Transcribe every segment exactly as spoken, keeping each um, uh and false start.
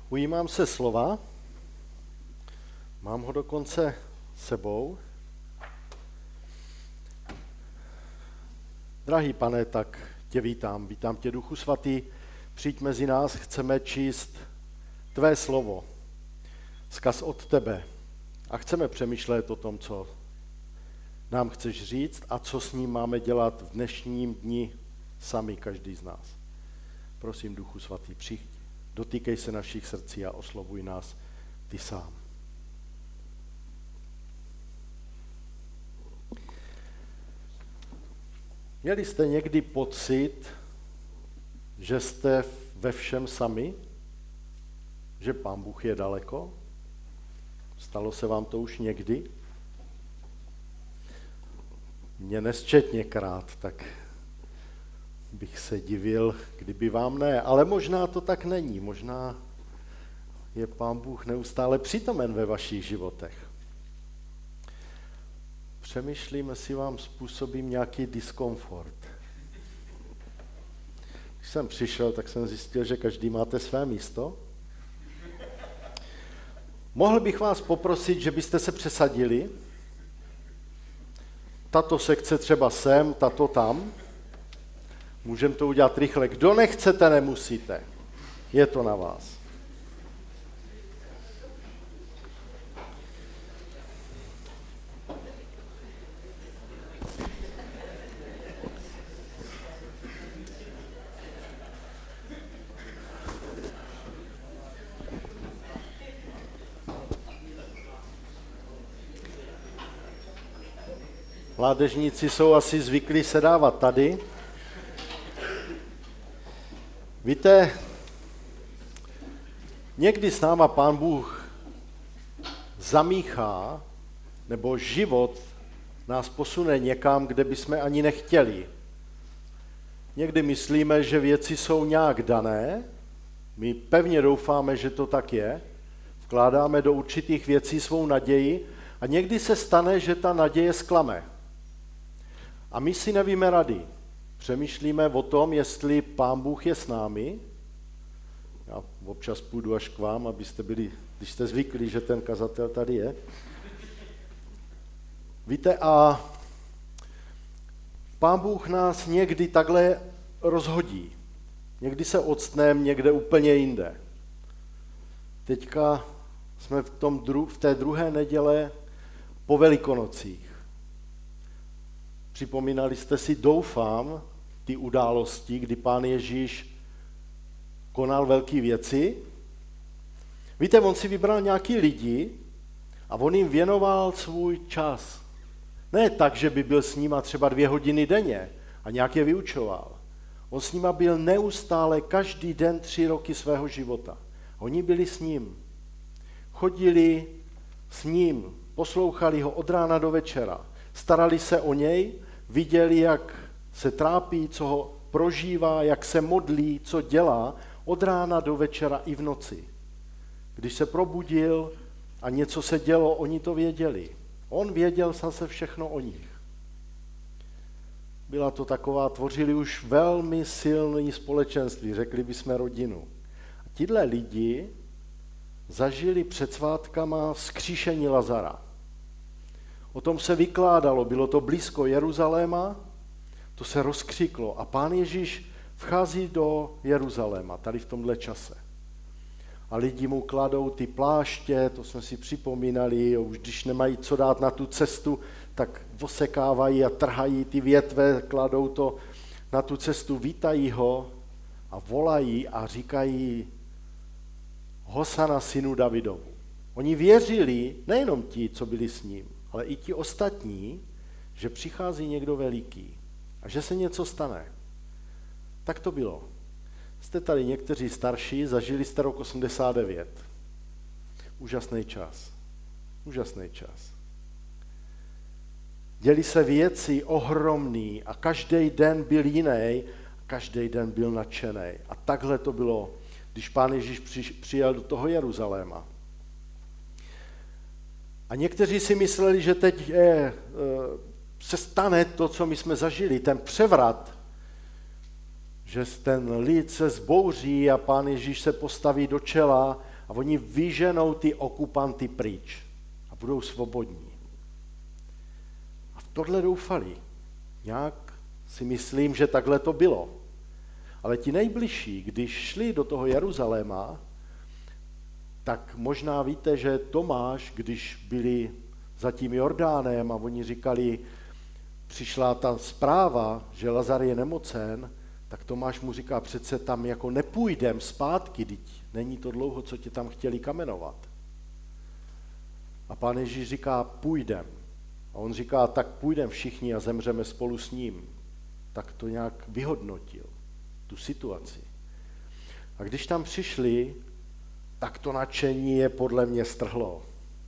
Ujímám se slova, mám ho dokonce sebou. Drahý Pane, tak tě vítám, vítám tě, Duchu Svatý, přijď mezi nás, chceme číst tvé slovo, vzkaz od tebe a chceme přemýšlet o tom, co nám chceš říct a co s ním máme dělat v dnešním dni sami, každý z nás. Prosím, Duchu Svatý, přijď, dotýkej se našich srdcí a oslovuj nás ty sám. Měli jste někdy pocit, že jste ve všem sami? Že Pán Bůh je daleko? Stalo se vám to už někdy? Mně nesčetněkrát, tak bych se divil, kdyby vám ne. Ale možná to tak není. Možná je Pán Bůh neustále přítomen ve vašich životech. Přemýšlím, jestli vám způsobím nějaký diskomfort. Když jsem přišel, tak jsem zjistil, že každý máte své místo. Mohl bych vás poprosit, že byste se přesadili. Tato sekce třeba sem, tato tam. Můžeme to udělat rychle. Kdo nechcete, nemusíte. Je to na vás. Mládežníci jsou asi zvyklí sedávat tady. Víte, někdy s náma Pán Bůh zamíchá, nebo život nás posune někam, kde bychom ani nechtěli. Někdy myslíme, že věci jsou nějak dané, my pevně doufáme, že to tak je, vkládáme do určitých věcí svou naději a někdy se stane, že ta naděje zklame. A my si nevíme rady. Přemýšlíme o tom, jestli Pán Bůh je s námi. Já občas půjdu až k vám, abyste byli, když jste zvyklí, že ten kazatel tady je. Víte, a Pán Bůh nás někdy takhle rozhodí. Někdy se octneme někde úplně jinde. Teďka jsme v, tom dru- v té druhé neděle po Velikonocích. Připomínali jste si, doufám, ty události, kdy Pán Ježíš konal velké věci. Víte, on si vybral nějaký lidi a on jim věnoval svůj čas. Ne tak, že by byl s nima třeba dvě hodiny denně a nějak je vyučoval. On s nima byl neustále každý den tři roky svého života. Oni byli s ním. Chodili s ním, poslouchali ho od rána do večera. Starali se o něj, viděli, jak se trápí, co ho prožívá, jak se modlí, co dělá, od rána do večera i v noci. Když se probudil a něco se dělo, oni to věděli. On věděl zase všechno o nich. Byla to taková, tvořili už velmi silné společenství, řekli bychom rodinu. A tihle lidi zažili před svátkama vzkříšení Lazara. O tom se vykládalo, bylo to blízko Jeruzaléma, to se rozkřiklo a Pán Ježíš vchází do Jeruzaléma, tady v tomhle čase. A lidi mu kladou ty pláště, to jsme si připomínali, už když nemají co dát na tu cestu, tak osekávají a trhají ty větve, kladou to na tu cestu, vítají ho a volají a říkají Hosana synu Davidovu. Oni věřili, nejenom ti, co byli s ním, ale i ti ostatní, že přichází někdo veliký a že se něco stane. Tak to bylo. Jste tady někteří starší, zažili jste rok osmdesát devět. Úžasný čas. Úžasný čas. Děli se věci ohromný a každý den byl jiný, každý den byl nadšený. A takhle to bylo, když Pán Ježíš přijel do toho Jeruzaléma. A někteří si mysleli, že teď je, se stane to, co my jsme zažili, ten převrat, že ten lid se zbouří a Pán Ježíš se postaví do čela a oni vyženou ty okupanty pryč a budou svobodní. A v tohle doufali. Nějak si myslím, že takhle to bylo. Ale ti nejbližší, když šli do toho Jeruzaléma, tak možná víte, že Tomáš, když byli za tím Jordánem a oni říkali, přišla ta zpráva, že Lazar je nemocen, tak Tomáš mu říká, přece tam jako nepůjdem zpátky, teď není to dlouho, co tě tam chtěli kamenovat. A Pán Ježíš říká, půjdem. A on říká, tak půjdem všichni a zemřeme spolu s ním. Tak to nějak vyhodnotil, tu situaci. A když tam přišli, tak to nadšení je podle mě strhlo.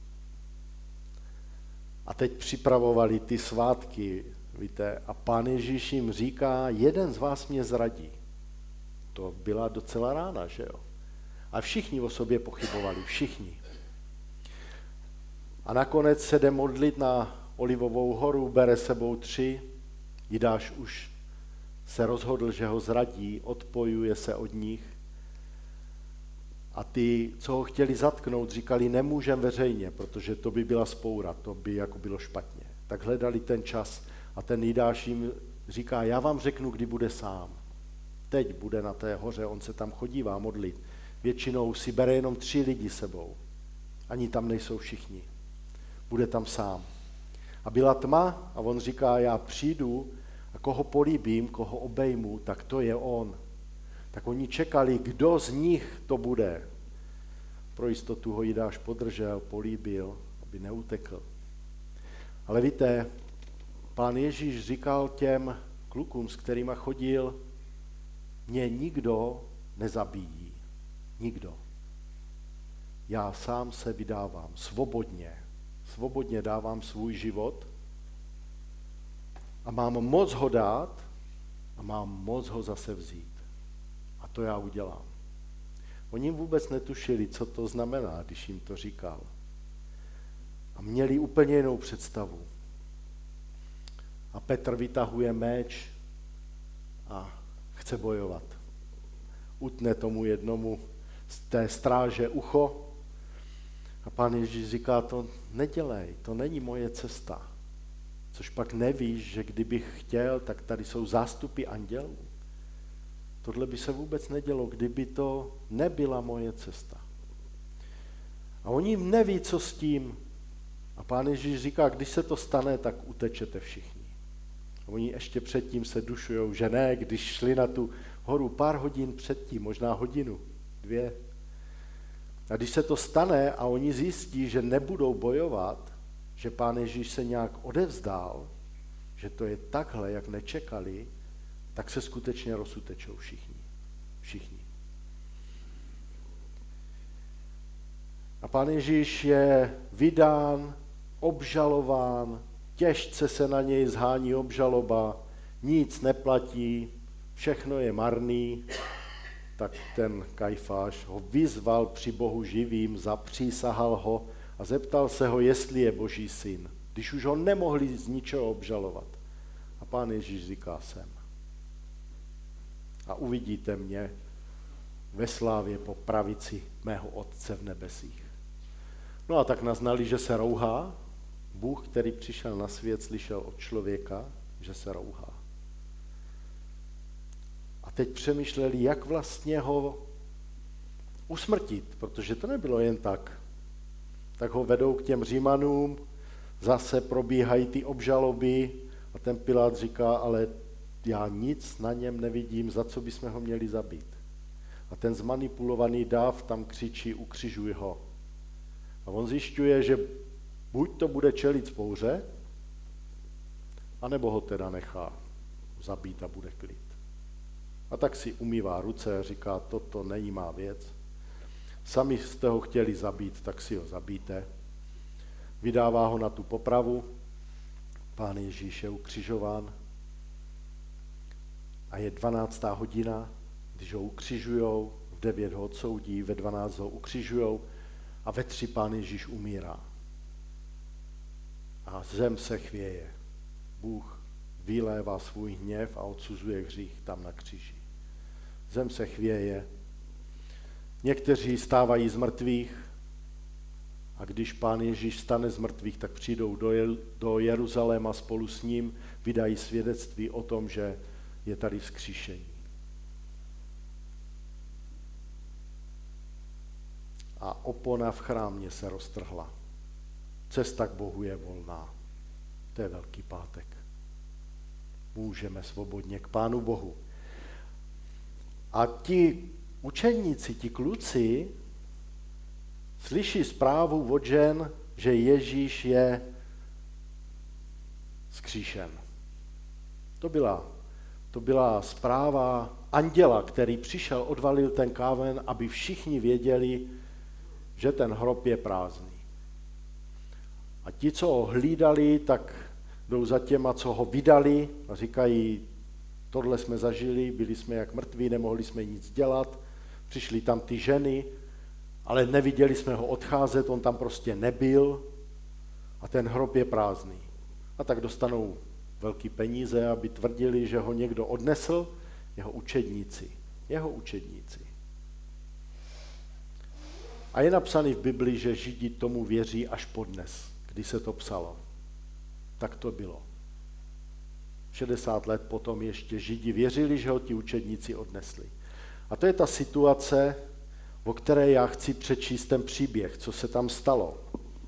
A teď připravovali ty svátky, víte, a Pán Ježíš jim říká, jeden z vás mě zradí. To byla docela rána, že jo? A všichni o sobě pochybovali, všichni. A nakonec se jde modlit na Olivovou horu, bere sebou tři, Jidáš už se rozhodl, že ho zradí, odpojuje se od nich. A ty, co ho chtěli zatknout, říkali, nemůžem veřejně, protože to by byla spoura, to by jako bylo špatně. Tak hledali ten čas a ten Jidáš jim říká, já vám řeknu, kdy bude sám. Teď bude na té hoře, on se tam chodívá modlit. Většinou si bere jenom tři lidi sebou. Ani tam nejsou všichni. Bude tam sám. A byla tma a on říká, já přijdu a koho políbím, koho obejmu, tak to je on. Tak oni čekali, kdo z nich to bude. Pro jistotu ho Jidáš podržel, políbil, aby neutekl. Ale víte, Pán Ježíš říkal těm klukům, s kterýma chodil, mě nikdo nezabíjí. Nikdo. Já sám se vydávám svobodně. Svobodně dávám svůj život a mám moc ho dát a mám moc ho zase vzít. A to já udělám. Oni vůbec netušili, co to znamená, když jim to říkal. A měli úplně jinou představu. A Petr vytahuje meč a chce bojovat. Utne tomu jednomu z té stráže ucho a Pán Ježíš říká, to nedělej, to není moje cesta. Což pak nevíš, že kdybych chtěl, tak tady jsou zástupy andělů. Tohle by se vůbec nedělo, kdyby to nebyla moje cesta. A oni neví, co s tím. A Pán Ježíš říká, když se to stane, tak utečete všichni. A oni ještě předtím se dušujou, že ne, když šli na tu horu pár hodin předtím, možná hodinu, dvě. A když se to stane a oni zjistí, že nebudou bojovat, že Pán Ježíš se nějak odevzdál, že to je takhle, jak nečekali, tak se skutečně rozutečou všichni. Všichni. A Pán Ježíš je vydán, obžalován, těžce se na něj zhání obžaloba, nic neplatí, všechno je marný, tak ten Kajfáš ho vyzval při Bohu živým, zapřísahal ho a zeptal se ho, jestli je Boží syn, když už ho nemohli z ničeho obžalovat. A Pán Ježíš říká, jsem. A uvidíte mě ve slávě po pravici mého Otce v nebesích. No a tak naznali, že se rouhá. Bůh, který přišel na svět, slyšel od člověka, že se rouhá. A teď přemýšleli, jak vlastně ho usmrtit, protože to nebylo jen tak. Tak ho vedou k těm Římanům, zase probíhají ty obžaloby a ten Pilát říká, ale já nic na něm nevidím, za co bychom ho měli zabít. A ten zmanipulovaný dáv tam křičí, ukřižuj ho. A on zjišťuje, že buď to bude čelit vzpouře, anebo ho teda nechá zabít a bude klid. A tak si umývá ruce a říká, toto není má věc. Sami jste ho chtěli zabít, tak si ho zabijte. Vydává ho na tu popravu. Pán Ježíš je ukřižován. A je dvanáctá hodina, když ho ukřižujou, v devět ho odsoudí, ve dvanáct ho ukřižujou a ve tři Pán Ježíš umírá. A zem se chvěje. Bůh vylévá svůj hněv a odsuzuje hřích tam na kříži. Zem se chvěje Někteří stávají z mrtvých a když Pán Ježíš stane z mrtvých, tak přijdou do, Je- do Jeruzaléma spolu s ním, vydají svědectví o tom, že je tady vzkříšení. A opona v chrámě se roztrhla. Cesta k Bohu je volná. To je Velký pátek. Můžeme svobodně k Pánu Bohu. A ti učeníci, ti kluci, slyší zprávu od žen, že Ježíš je vzkříšen. To byla, to byla zpráva anděla, který přišel, odvalil ten kámen, aby všichni věděli, že ten hrob je prázdný. A ti, co ho hlídali, tak jdou za těma, co ho vydali a říkají, tohle jsme zažili, byli jsme jak mrtví, nemohli jsme nic dělat, přišli tam ty ženy, ale neviděli jsme ho odcházet, on tam prostě nebyl a ten hrob je prázdný. A tak dostanou velký peníze, aby tvrdili, že ho někdo odnesl, jeho učedníci. Jeho učedníci. A je napsaný v Biblii, že Židi tomu věří až podnes, kdy se to psalo. Tak to bylo. šedesát let potom ještě Židi věřili, že ho ti učedníci odnesli. A to je ta situace, o které já chci přečíst ten příběh, co se tam stalo.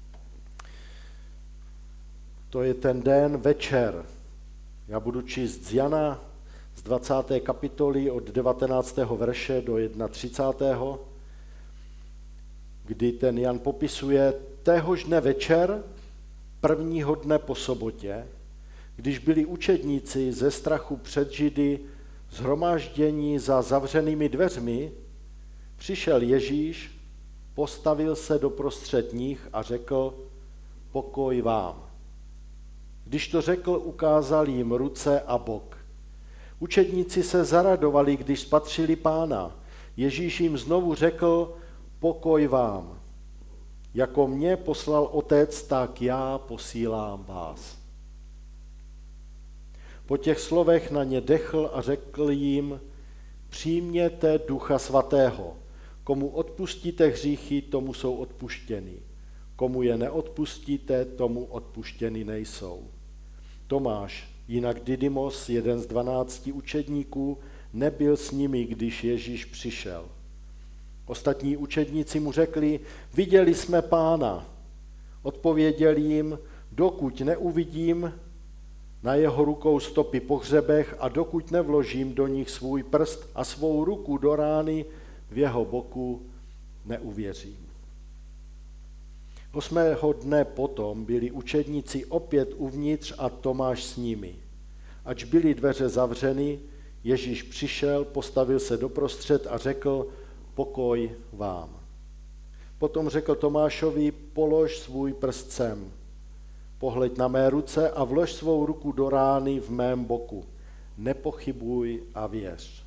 To je ten den večer. Já budu číst z Jana z dvacáté kapitoly od devatenáctého verše do třicátého prvního kdy ten Jan popisuje téhož dne večer, prvního dne po sobotě, když byli učedníci ze strachu před Židy shromáždění za zavřenými dveřmi, přišel Ježíš, postavil se doprostřed nich a řekl, pokoj vám. Když to řekl, ukázal jim ruce a bok. Učedníci se zaradovali, když spatřili Pána. Ježíš jim znovu řekl, pokoj vám. Jako mě poslal Otec, tak já posílám vás. Po těch slovech na ně dechl a řekl jim, přijměte Ducha Svatého. Komu odpustíte hříchy, tomu jsou odpuštěny. Komu je neodpustíte, tomu odpuštěny nejsou. Tomáš, jinak Didymos, jeden z dvanácti učedníků, nebyl s nimi, když Ježíš přišel. Ostatní učedníci mu řekli, viděli jsme Pána. Odpověděl jim, dokud neuvidím na jeho rukou stopy po hřebech a dokud nevložím do nich svůj prst a svou ruku do rány v jeho boku, neuvěřím. Osmého dne potom byli učedníci opět uvnitř a Tomáš s nimi. Ač byly dveře zavřeny, Ježíš přišel, postavil se doprostřed a řekl, pokoj vám. Potom řekl Tomášovi, polož svůj prst sem, pohleď na mé ruce a vlož svou ruku do rány v mém boku. Nepochybuj a věř.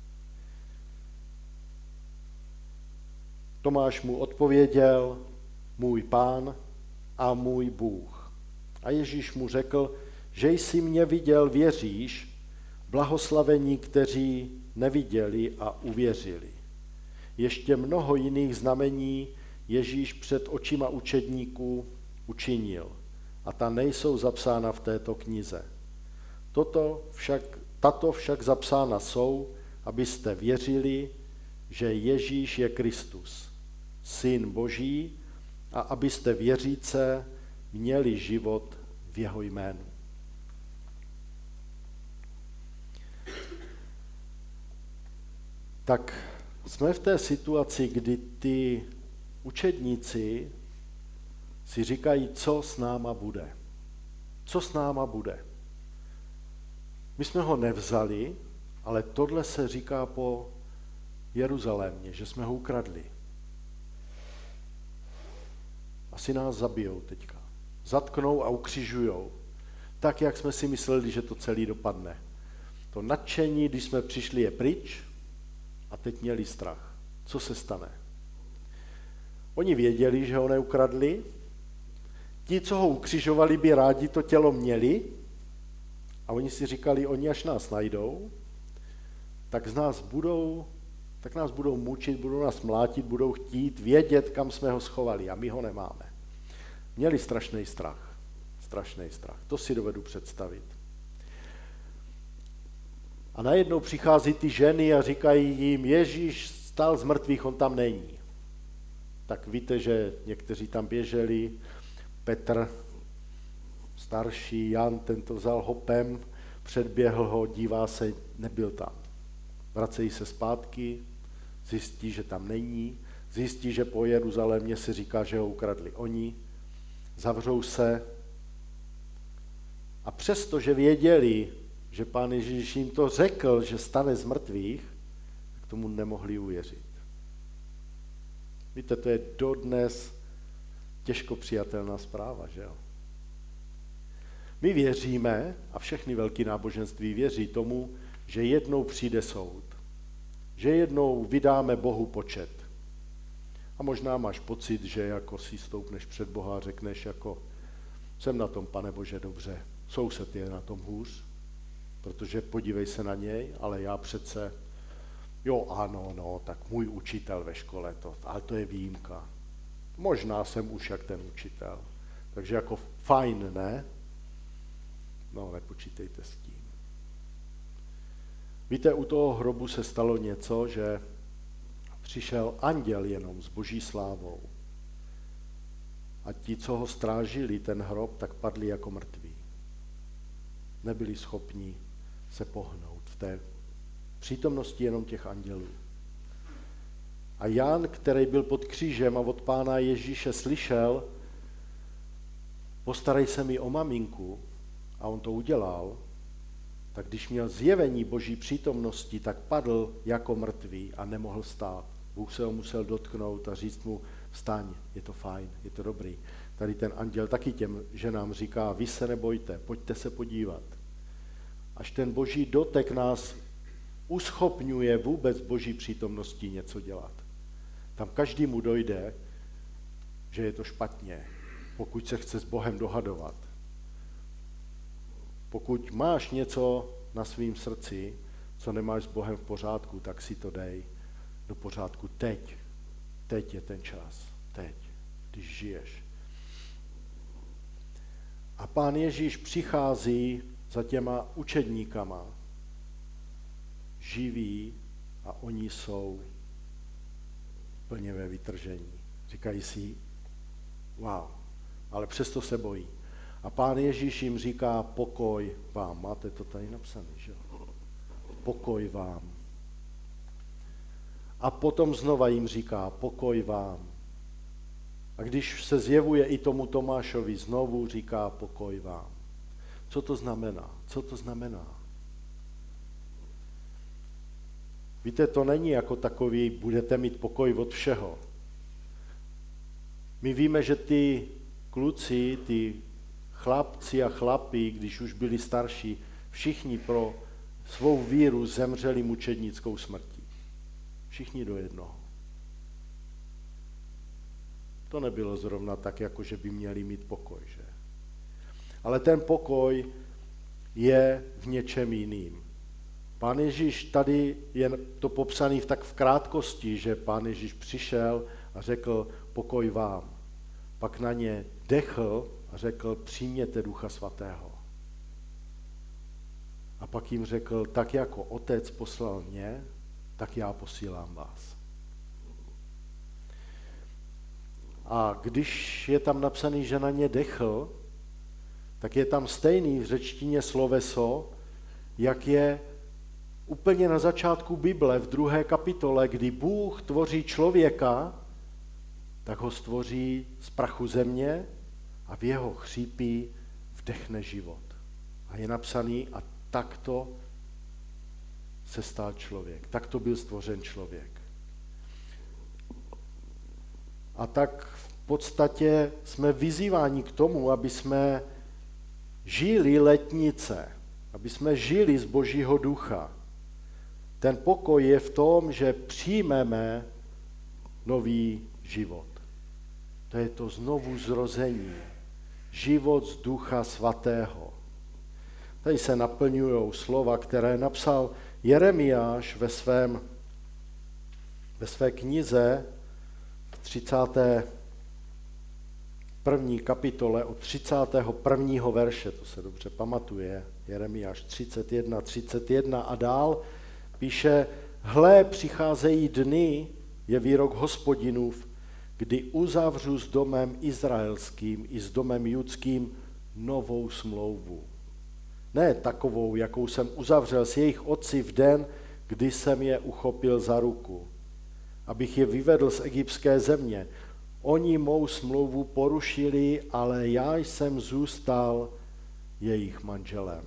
Tomáš mu odpověděl, můj Pán a můj Bůh. A Ježíš mu řekl, že jsi mě viděl, věříš, blahoslavení, kteří neviděli a uvěřili. Ještě mnoho jiných znamení Ježíš před očima učedníků učinil a ta nejsou zapsána v této knize. Toto však, tato však zapsána jsou, abyste věřili, že Ježíš je Kristus, Syn Boží, a abyste věříce měli život v jeho jménu. Tak jsme v té situaci, kdy ty učedníci si říkají, co s náma bude. Co s náma bude. My jsme ho nevzali, ale tohle se říká po Jeruzalémě, že jsme ho ukradli. Asi nás zabijou teďka. Zatknou a ukřižujou. Tak, jak jsme si mysleli, že to celý dopadne. To nadšení, když jsme přišli, je pryč a teď měli strach. Co se stane? Oni věděli, že ho neukradli. Ti, co ho ukřižovali, by rádi to tělo měli a oni si říkali, oni až nás najdou, tak z nás budou tak nás budou mučit, budou nás mlátit, budou chtít vědět, kam jsme ho schovali a my ho nemáme. Měli strašný strach. Strašný strach. To si dovedu představit. A najednou přichází ty ženy a říkají jim, Ježíš stál z mrtvých, on tam není. Tak víte, že někteří tam běželi, Petr, starší, Jan, ten to vzal hopem, předběhl ho, dívá se, nebyl tam. Vracejí se zpátky, zjistí, že tam není, zjistí, že po Jeruzalémě se říká, že ho ukradli oni, zavřou se a přesto, že věděli, že Pán Ježíš jim to řekl, že stane z mrtvých, tak tomu nemohli uvěřit. Víte, to je dodnes těžko přijatelná zpráva, že jo? My věříme, a všechny velké náboženství věří tomu, že jednou přijde soud, že jednou vydáme Bohu počet. A možná máš pocit, že jako si stoupneš před Boha a řekneš jako jsem na tom, Pane Bože, dobře, soused je na tom hůř, protože podívej se na něj, ale já přece, jo ano, no, tak můj učitel ve škole, to, ale to je výjimka. Možná jsem už jak ten učitel, takže jako fajn, ne? No, nepočítejte s tím. Víte, u toho hrobu se stalo něco, že přišel anděl jenom s boží slávou. A ti, co ho strážili, ten hrob, tak padli jako mrtví. Nebyli schopni se pohnout v té přítomnosti jenom těch andělů. A Jan, který byl pod křížem a od Pána Ježíše slyšel, postarej se mi o maminku, a on to udělal, tak když měl zjevení boží přítomnosti, tak padl jako mrtvý a nemohl stát. Bůh se ho musel dotknout a říct mu, vstaň, je to fajn, je to dobrý. Tady ten anděl taky těm ženám říká, vy se nebojte, pojďte se podívat. Až ten boží dotek nás uschopňuje vůbec boží přítomností něco dělat. Tam každému dojde, že je to špatně, pokud se chce s Bohem dohadovat. Pokud máš něco na svém srdci, co nemáš s Bohem v pořádku, tak si to dej do pořádku teď. Teď je ten čas. Teď, když žiješ. A Pán Ježíš přichází za těma učedníkama. Živí a oni jsou plně ve vytržení. Říkají si, wow, ale přesto se bojí. A Pán Ježíš jim říká, pokoj vám. Máte to tady napsané, že jo? Pokoj vám. A potom znova jim říká, pokoj vám. A když se zjevuje i tomu Tomášovi, znovu říká, pokoj vám. Co to znamená? Co to znamená? Víte, to není jako takový, budete mít pokoj od všeho. My víme, že ty kluci, ty chlapci a chlapy, když už byli starší, všichni pro svou víru zemřeli mučednickou smrtí. Všichni do jednoho. To nebylo zrovna tak, jako že by měli mít pokoj, že? Ale ten pokoj je v něčem jiným. Pán Ježíš, tady je to popsaný v tak v krátkosti, že Pán Ježíš přišel a řekl pokoj vám. Pak na ně dechl a řekl přijměte Ducha Svatého. A pak jim řekl, tak jako Otec poslal mě, tak já posílám vás. A když je tam napsaný, že na ně dechl, tak je tam stejný v řečtině sloveso, jak je úplně na začátku Bible, v druhé kapitole, kdy Bůh tvoří člověka, tak ho stvoří z prachu země a v jeho chřípí vdechne život. A je napsaný, a takto se stal člověk. Takto byl stvořen člověk. A tak v podstatě jsme vyzýváni k tomu, aby jsme žili letnice, aby jsme žili z Božího ducha. Ten pokoj je v tom, že přijmeme nový život. To je to znovu zrození. Život z Ducha Svatého. Tady se naplňují slova, které napsal Jeremiáš ve svém ve své knize v třicáté první kapitole od třicátého prvního verše, to se dobře pamatuje, Jeremiáš třicet jedna, třicet jedna a dál, píše: Hle, přicházejí dny, je výrok Hospodinův, kdy uzavřu s domem izraelským i s domem judským novou smlouvu. Ne takovou, jakou jsem uzavřel s jejich otci v den, kdy jsem je uchopil za ruku, abych je vyvedl z egyptské země. Oni mou smlouvu porušili, ale já jsem zůstal jejich manželem.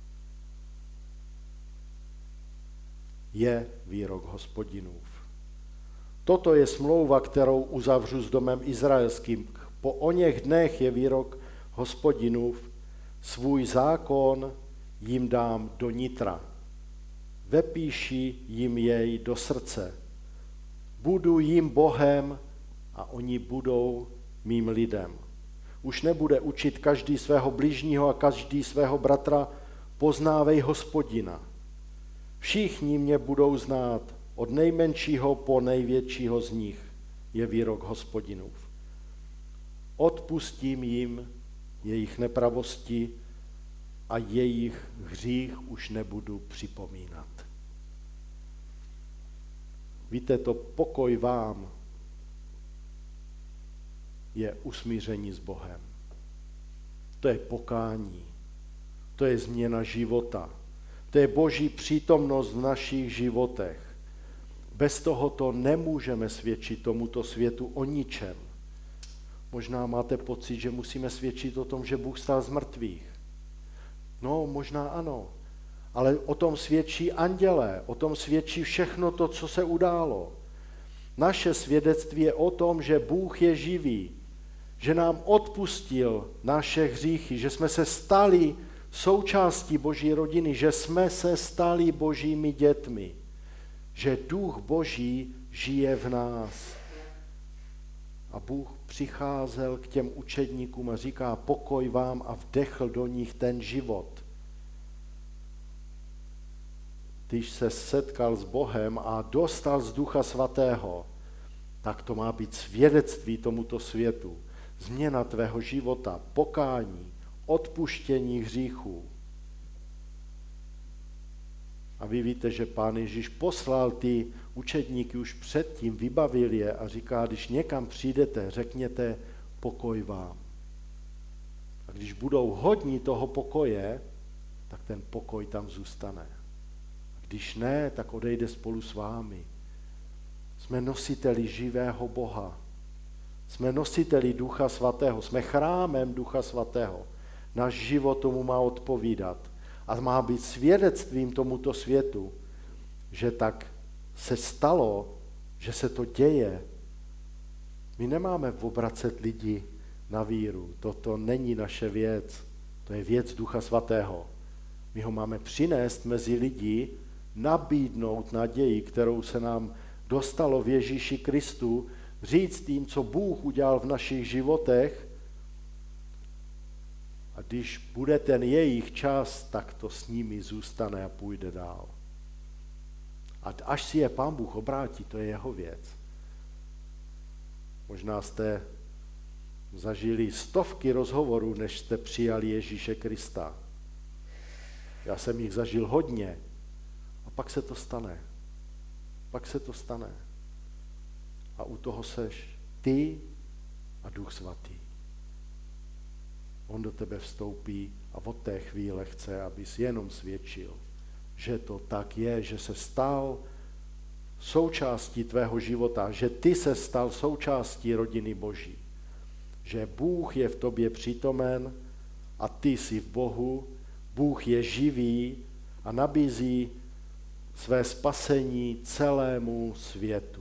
Je výrok Hospodinův. Toto je smlouva, kterou uzavřu s domem izraelským. Po oněch dnech je výrok Hospodinův, svůj zákon jim dám do nitra. Vepíši jim jej do srdce. Budu jim Bohem a oni budou mým lidem. Už nebude učit každý svého bližního a každý svého bratra, poznávej Hospodina. Všichni mě budou znát, od nejmenšího po největšího z nich, je výrok Hospodinův. Odpustím jim jejich nepravosti a jejich hřích už nebudu připomínat. Víte, to pokoj vám je usmíření s Bohem. To je pokání, to je změna života, to je Boží přítomnost v našich životech. Bez tohoto nemůžeme svědčit tomuto světu o ničem. Možná máte pocit, že musíme svědčit o tom, že Bůh stál z mrtvých. No, možná ano, ale o tom svědčí andělé, o tom svědčí všechno to, co se událo. Naše svědectví je o tom, že Bůh je živý, že nám odpustil naše hříchy, že jsme se stali součástí Boží rodiny, že jsme se stali Božími dětmi, že Duch Boží žije v nás. A Bůh přicházel k těm učedníkům a říká pokoj vám a vdechl do nich ten život. Když se setkal s Bohem a dostal z Ducha Svatého, tak to má být svědectví tomuto světu. Změna tvého života, pokání, odpuštění hříchů. A vy víte, že Pán Ježíš poslal ty učedníky už předtím, vybavil je a říká, když někam přijdete, řekněte pokoj vám. A když budou hodní toho pokoje, tak ten pokoj tam zůstane. A když ne, tak odejde spolu s vámi. Jsme nositeli živého Boha. Jsme nositeli Ducha Svatého. Jsme chrámem Ducha Svatého. Náš život tomu má odpovídat. A má být svědectvím tomuto světu, že tak se stalo, že se to děje. My nemáme obracet lidi na víru. Toto není naše věc. To je věc Ducha Svatého. My ho máme přinést mezi lidi, nabídnout naději, kterou se nám dostalo v Ježíši Kristu, říct jim, co Bůh udělal v našich životech. A když bude ten jejich čas, tak to s nimi zůstane a půjde dál. A až si je Pán Bůh obrátí, to je jeho věc. Možná jste zažili stovky rozhovorů, než jste přijali Ježíše Krista. Já jsem jich zažil hodně. A pak se to stane. Pak se to stane. A u toho seš ty a Duch Svatý. On do tebe vstoupí a od té chvíle chce, abys jenom svědčil, že to tak je, že se stal součástí tvého života, že ty se stal součástí rodiny Boží, že Bůh je v tobě přítomen a ty jsi v Bohu, Bůh je živý a nabízí své spasení celému světu.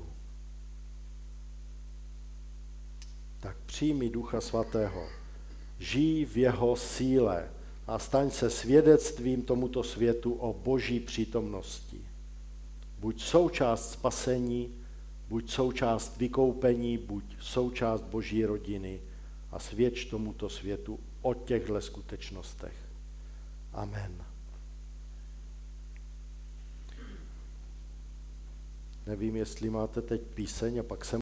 Tak přijmi Ducha Svatého, žij v jeho síle a staň se svědectvím tomuto světu o Boží přítomnosti. Buď součást spasení, buď součást vykoupení, buď součást Boží rodiny a svědč tomuto světu o těchto skutečnostech. Amen. Nevím, jestli máte teď píseň a pak se